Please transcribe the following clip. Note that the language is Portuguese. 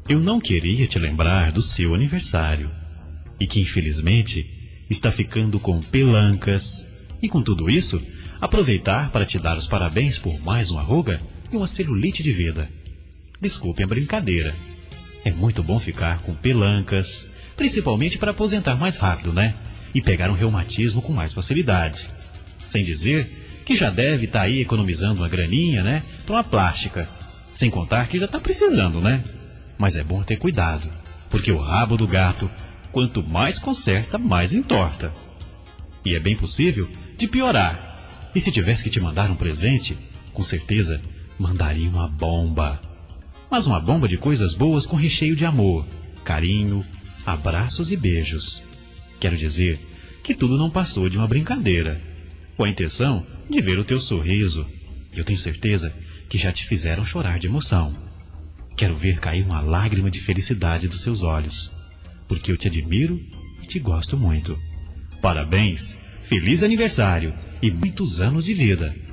Eu não queria te lembrar do seu aniversário. E que, infelizmente, está ficando com pelancas. E com tudo isso, aproveitar para te dar os parabéns por mais uma ruga e uma celulite de vida. Desculpe a brincadeira. É muito bom ficar com pelancas, principalmente para aposentar mais rápido, né? E pegar um reumatismo com mais facilidade. Sem dizer que já deve estar aí economizando uma graninha, né? Para uma plástica. Sem contar que já está precisando, né? Mas é bom ter cuidado, porque o rabo do gato, quanto mais conserta, mais entorta. E é bem possível de piorar. E se tivesse que te mandar um presente, com certeza mandaria uma bomba. Mas uma bomba de coisas boas com recheio de amor, carinho, abraços e beijos. Quero dizer que tudo não passou de uma brincadeira, com a intenção de ver o teu sorriso. Eu tenho certeza que já te fizeram chorar de emoção. Quero ver cair uma lágrima de felicidade dos seus olhos, porque eu te admiro e te gosto muito. Parabéns, feliz aniversário e muitos anos de vida.